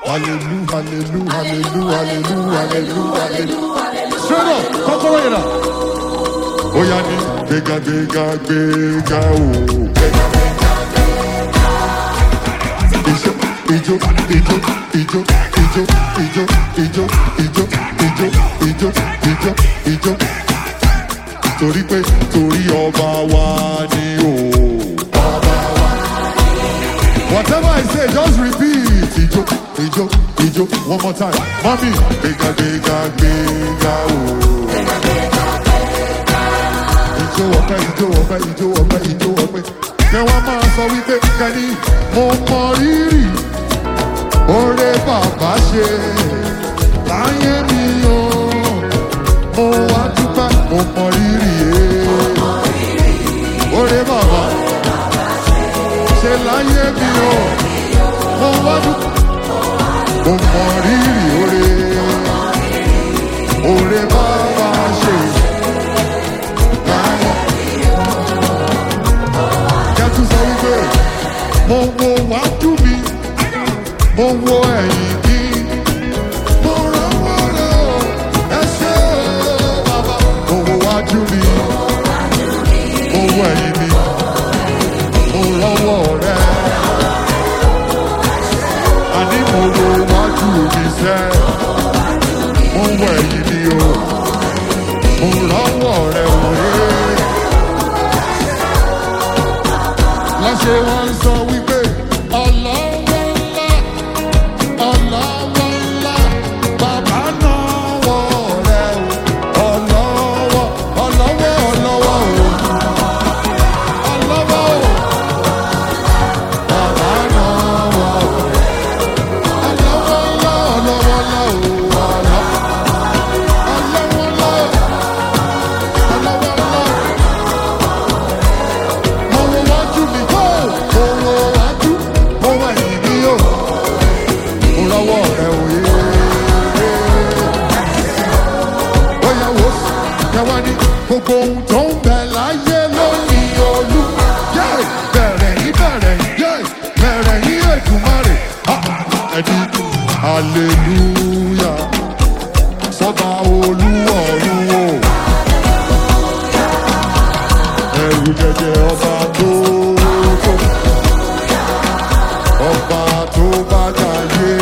hallelujah, hallelujah, hallelujah, hallelujah, hallelujah. Straight up, kọ́kọ́rọ́ yẹn náà. Ó yá ní gbéga gbéga gbéga o. Ijó ijó ijó ijó ijó ijó ijó ijó ijó ijó ijó ijó. Torí pé torí ọba wa ni o. Ọba wa. Whatever I say, just repeat. Ijó ijó ijó one more time. Mommy, gbéga gbéga gbéga o. Ijó ọpẹ́ ijó ọpẹ́ ijó ọpẹ́ ijó ọpẹ́. Kẹ wá máa sọ wípé kẹ́ni mo mọ rírì oore bàbá ṣe láyé mi o. Mo wá dúpẹ́ mo mọ rírì oore bàbá ṣe láyé mi o. Mo wá dúpẹ́ mo mọ rírì oore bàbá ṣe. Mo wo wájú mi, mo wo ẹ̀yìn mi, mo rọ́wọ́ rẹ̀ o, ẹ ṣé o bàbá. Mo wo wájú mi, mo wo ẹ̀yìn mi, mo rọ́wọ́ rẹ̀. Àní mo wo wájú mi sẹ́, mo wo ẹ̀yìn mi o, mo rọ́wọ́ rẹ̀ òye. Láṣẹ wọn sọ wípé ọlọ́wọ́ ńlá ọlọ́wọ́ ńlá bàbá náwó rẹ̀ o ọlọ́wọ́ ọlọ́wọ́ ọlọ́wọ́ o ọlọ́wọ́ o bàbá náwó ọlọ́wọ́ ńlá ọlọ́wọ́ ńlá o ọlọ́wọ́ ńlá ọlọ́wọ́ ńlá. Mo wo wájú mi kó mo wo wájú mo wá ẹ̀yìn mi o mo lọ́wọ́ rẹ òye. Bóyá wo yàwá ní gbogbo ohun tó ń bẹ láyé lónìí olú. Bẹ̀rẹ̀ yín bẹ̀rẹ̀ yín bẹ̀rẹ̀ yín Èdùmàrè. Ẹni hallelujah sọ́ba olúwọ̀run o. Ẹrù jẹjẹ ọba tó tó. Ọba tó bá jayé.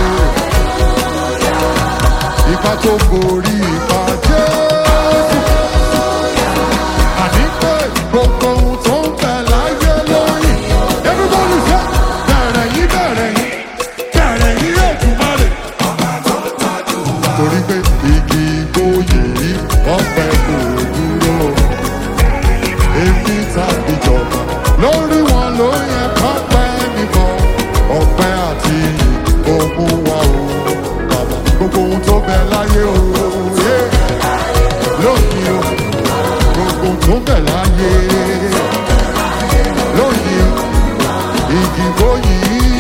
Ipa tó borí ipa Jésù. Àní pé gbogbo ohun tó ń bẹ láyé lórí. Everybody say, bẹ̀rẹ̀ yín bẹ̀rẹ̀ yín bẹ̀rẹ̀ yín Èdùmàrè. Torí pé igi ìgboyè yìí ọ̀pẹ kò dúró. Èmi tàbí jọba lórí wọn ló yẹ kọ́pẹ́ nìkan. Ọpẹ́ àti ògùn wa o bàbá. Gbogbo ohun tó bẹ láyé o lónìí o. Gbogbo ohun tó bẹ láyé lónìí o. Igi ìgboyè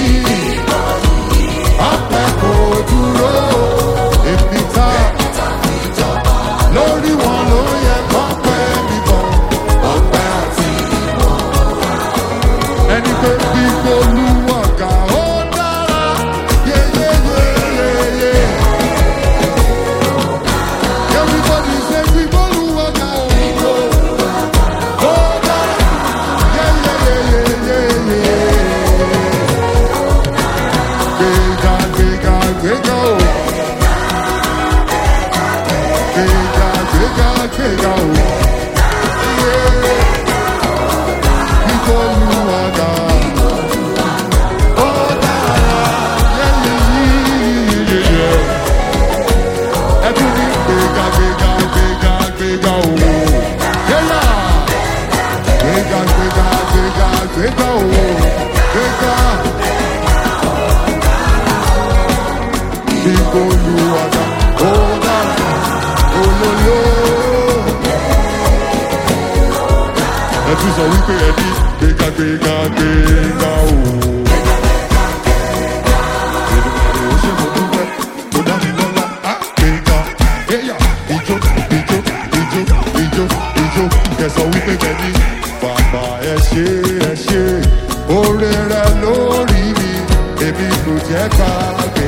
ọpẹ́ kò dúró. Èmi tàbí jọba lórí wọn ló yẹ kọ́pẹ́ nìkan. Ọpẹ́ àti ẹni pé bí Olúwa ga ó dára yeyeyeyeye. Everybody say bí Olúwa ga ó dára yeyeyeyeye. Gbéga gbéga gbéga o. Gbéga gbéga gbéga o. Olúwa ga ó dára yeyeyeye. Ẹ tún ní gbéga gbéga gbéga gbéga o. Yẹ́yà gbéga gbéga gbéga gbéga o. Gbéga bí Olúwa ga ó dára olóyè. Ẹ tún sọ wípé ẹni gbéga gbéga gbéga o. Èdùmàrè ó ṣe mo dúpẹ́ tó dá mi lọ́lá. Gbéga gbéyà ijó ijó ijó ijó ijó. Kẹsàn wípé kẹ́ni bàbá ẹ ṣé oore rẹ lórí mi. Èmi kò jẹ́ gbàgbé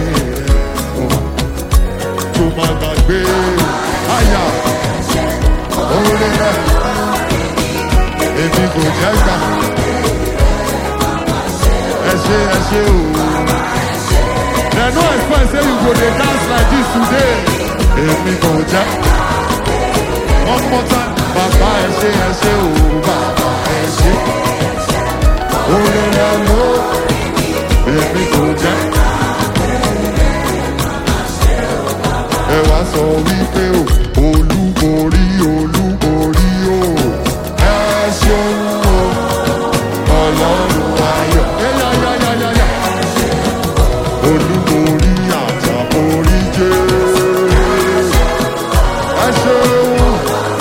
tó máa gbàgbé àyà orí rẹ̀ èmi kò jẹ́ gbà ẹ ṣé o. Dem no expect say you go dey dance like this today èmi kò jẹ́ one more time bàbá ẹ ṣé o bàbá ẹ ṣé orí rẹ̀ ló èmi kò jẹ́. Ẹ wá sọ wípé o olúborí o ẹ ṣeun o ọlọ́run ayọ̀ olúborí àtàborí jẹ́ ẹ ṣeun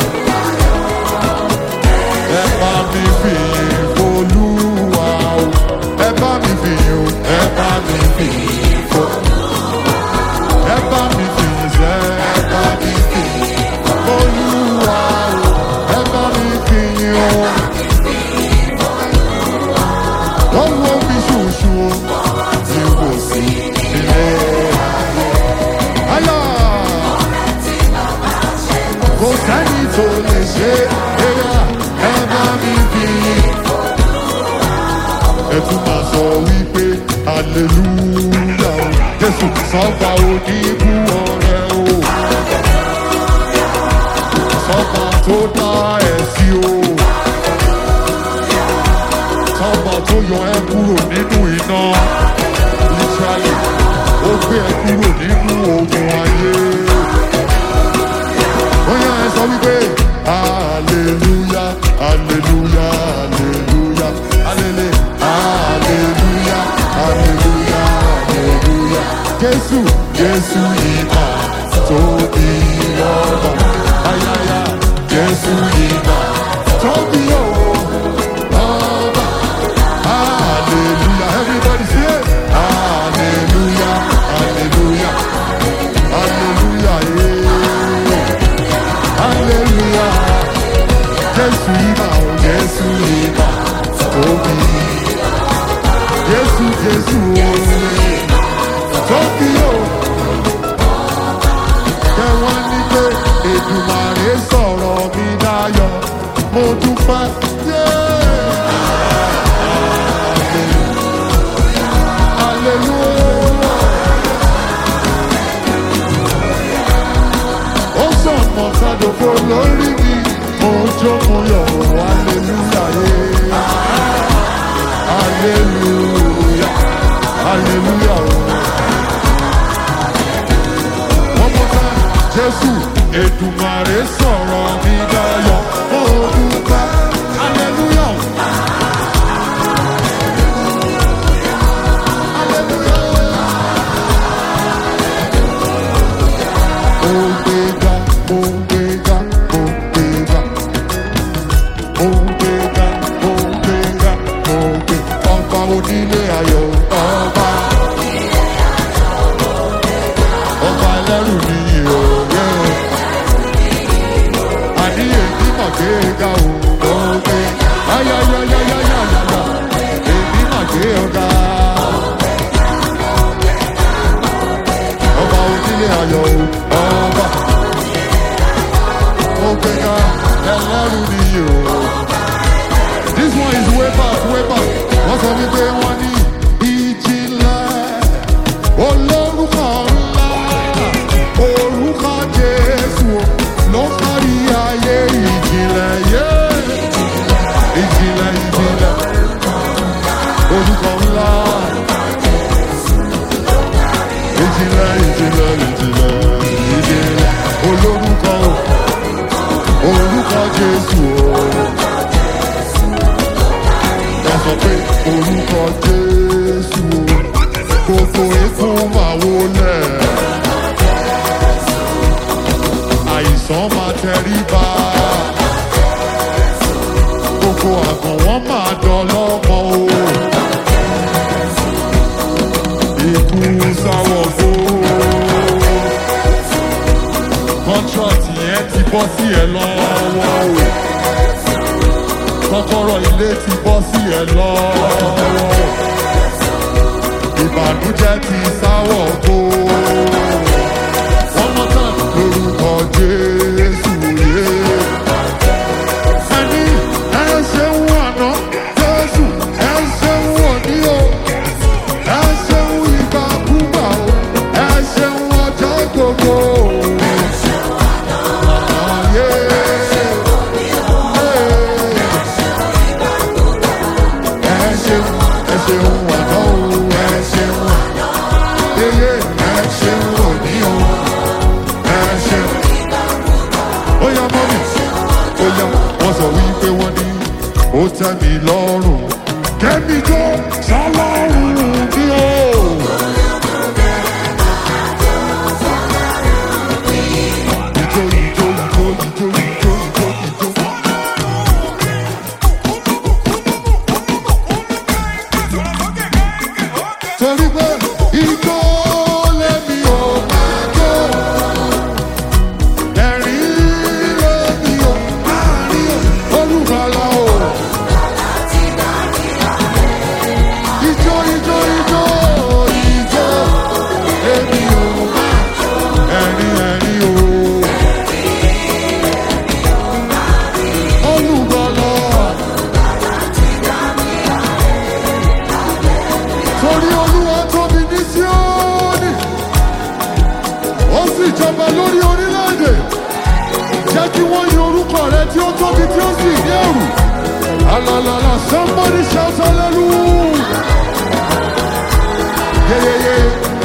ẹ bá mi fìyìn f'Olúwa o ẹ bá mi fìyìn o ẹ bá mi fìyìn f'Olúwa ẹ bá mi fìyìn sẹ́ ẹ bá mi fìyìn f'Olúwa o ẹ bá mi fìyìn o wọ́n wo mi ṣùṣù o tí kò sí ilé ayé kò sẹ́ni tó lè ṣe ẹ bá mi fìyìn ẹ tún máa sọ wípé hallelujah o Jésù sọ́ba oníbú ọrẹ o sọ́ba tó dá ẹ sí o sọ́ba tó yọ ẹ kúrò nínú iná literally ó gbé ẹ kúrò nínú ogun ayé ó yá ẹ sọ wípé hallelujah hallelujah hallelujah hallelujah hallelujah hallelujah hallelujah Jésù Jésù ìgbà tóbi ọba ayaya Jésù ìgbà tóbi ọba hallelujah everybody say it hallelujah hallelujah hallelujah hallelujah Jésù ìgbà Jésù ìgbà tóbi Jésù Jésù tóbi o kẹwọn ní pé Èdùmàrè sọ̀rọ̀ mi dayọ̀ mo dúpẹ́ hallelujah ó sàn mọ̀tàdókò lórí mi mo jó mo yọ̀ hallelujah hallelujah hallelujah one more time Jésù Èdùmàrè sọ̀rọ̀ mi dayọ̀ mo dúpẹ́ hallelujah hallelujah ó gbéga ó gbéga ó gbéga ó gbéga ó gbéga ó gbéga ọba onílé ayọ̀ ọba ẹlẹ́rù nìyí o àníyè ní màgbéga o gbé ayayayayayaya èmi màgbéga ọba onílé ayọ̀ ọba ògbéga ẹlẹ́rù nìyí o. This one is way back wọ́n sọ wípé wọ́n ní ìjìnlẹ̀ olórúkọ ńlá orúkọ Jésù ló kárí ayé ìjìnlẹ̀ yé ìjìnlẹ̀ orúkọ ńlá ìjìnlẹ̀ olórúkọ orúkọ Jésù ẹ sọ pé orúkọ Jésù gbogbo ikún máa wọlé àìsàn máa tẹríba gbogbo àgàn wọn máa dọlọ́mọ o ikú sáwọ̀ fó kọ́ńtrọ̀tì yẹn ti bọ́ sí ẹ lọ́wọ́ o kọ́kọ́rọ́ ilé ti bọ́ sí ẹ lọ́wọ́. la la la. Somebody shout hallelujah. Yeah, yeah, yeah.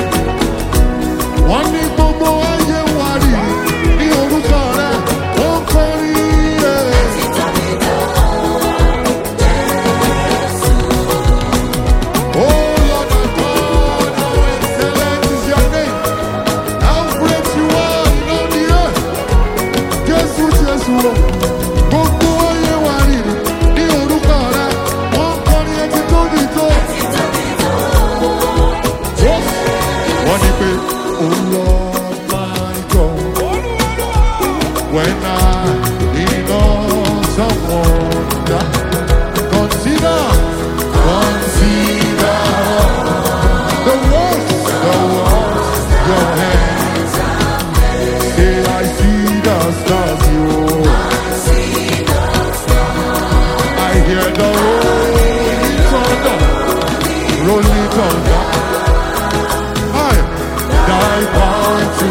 One day, gbogbo ayé wa rí ní orúkọ rẹ̀, wọ́n kọrin ẹ̀. Oh Lord my God, how excellent is your name. How great you are in all the earth. Jésù, Jésù, gbogbo ayé wa rí ní orúkọ rẹ̀, wọ́n kọrin ẹ̀ ti tóbi tó. Wọ́n ní pé, oh Lord my God, when I in awesome wonder, consider the works your hands. Say I see the stars, I hear the rolling thunder. I bow to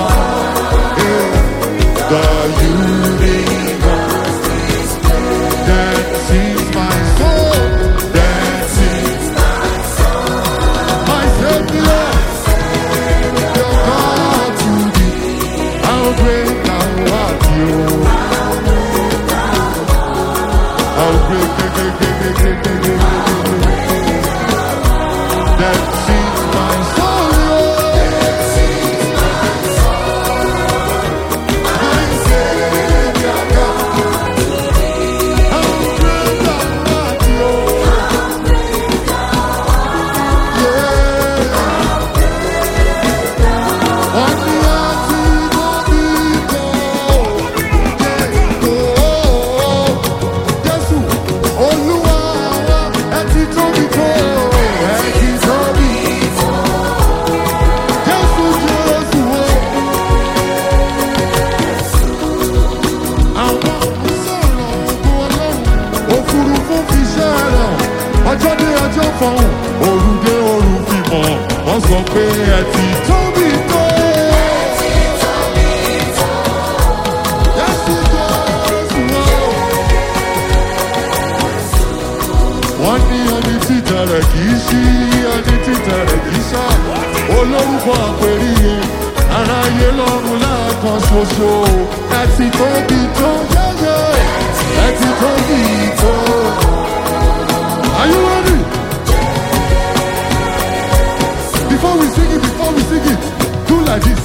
the universe. That sings my soul. That sings my soul. My Savior, your God to thee. How great thou art, you. How great, that sings my soul. Ọjọ́ dé ọjọ́ fọ̀hún, òru dé òru fi mọ̀, wọ́n sọ pé ẹ ti tóbi tó. Jésù Jésù o. Wọ́n ní ẹni títẹ̀ rẹ̀ kì í ṣí, ẹni títẹ̀ rẹ̀ kì í ṣá. Olórúkọ àpèríye, aráyé lọ́run lẹ́ẹ̀kan ṣoṣo. Ẹ ti tóbi tó yẹ́yẹ́, ẹ ti tóbi tó. Are you ready? Before we sing it, do like this.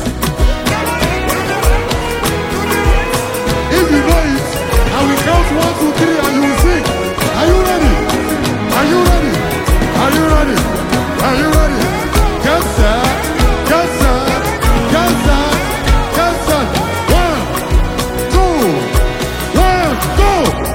If you know it, I will count 1, 2, 3 and you will sing. Are you ready? Are you ready? Are you ready? Are you ready? Get set, get set, get set, get set. 1, 2, 1, go!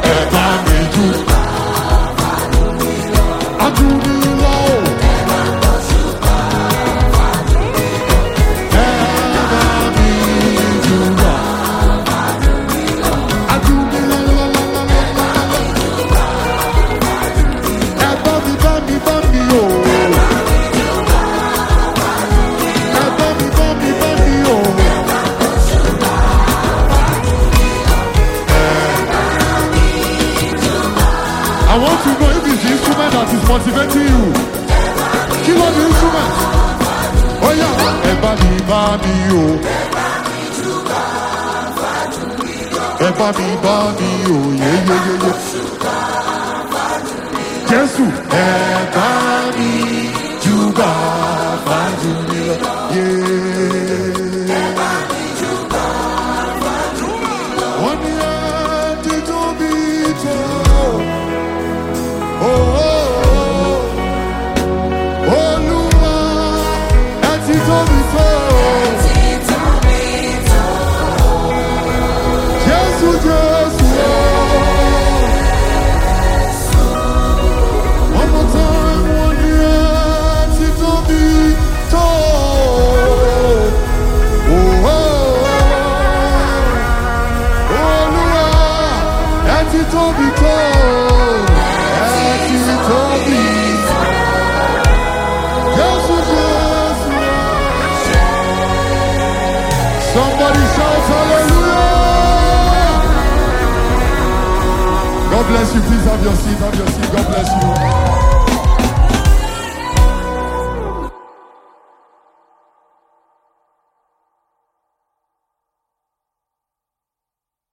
I want to know if it's the instrument that is motivating you. Kill on the instrument. Oh yeah. Eba mi o. Eba mi o. Yeah. Jesu. Eba mi juga fajumila. Yeah. One year to be told. Olúwa, ẹ ti tóbi tó. Jésù, Jésù. One more time, one year, ẹ ti tóbi tó. Olúwa, ẹ ti tóbi tó. God bless you. Please have your seat. Have your seat. God bless you.